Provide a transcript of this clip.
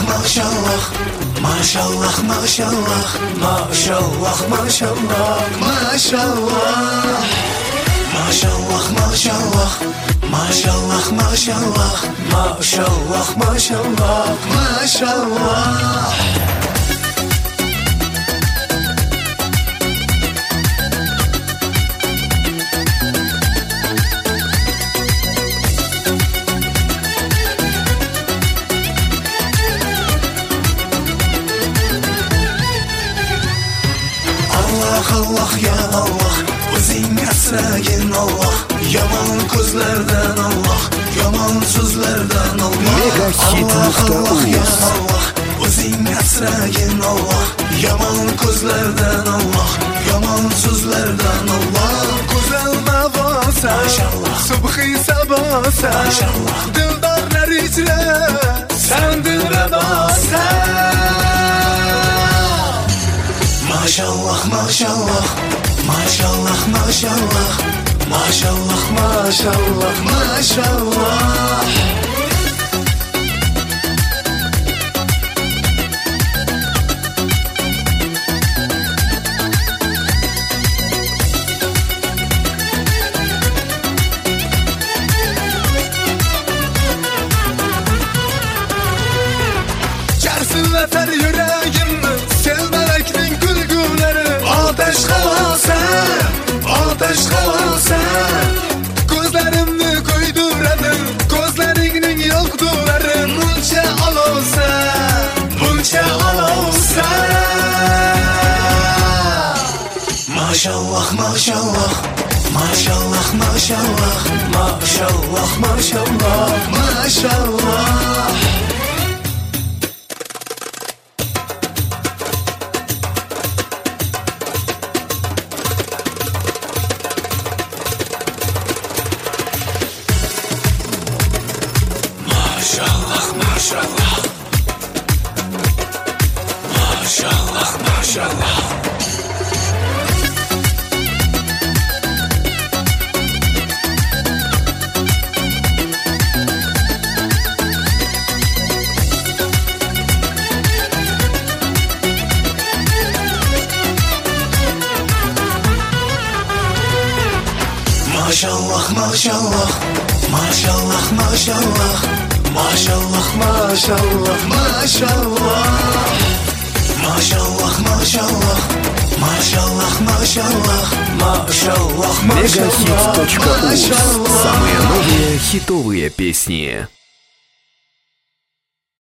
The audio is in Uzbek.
maşallah, maşallah, maşallah, maşallah, maşallah, maşallah. Maşallah, maşallah, maşallah, maşallah, maşallah, maşallah, maşallah. Allah ya Allah, o'zing asragin Allah, yomon ko'zlardan Allah, yomon so'zlardan Allah. Allah ya Allah, o'zing asragin Allah, yomon ko'zlardan Allah, yomon so'zlardan Allah. Go'zal mavosa, subhi sabosa, dildorlar ichra san dilrabosa. Maşallah, maşallah, maşallah, maşallah, maşallah, maşallah, maşallah. Çarsınlatar yüreğimni sevmeleknin gülgüleri. Ateş havasa, ateş havasa, gözlerimni koyduradı, gözlerinin yoktuları. Buncha olsa, buncha olsa. Maşallah, maşallah, maşallah, maşallah, maşallah, maşallah, maşallah. Maşallah, maşallah, maşallah, maşallah. Maşallah, maşallah, maşallah, maşallah, maşallah, maşallah, maşallah. Maşallah, maşallah, maşallah, maşallah, maşallah, Megahit.uz. Самые новые хитовые песни.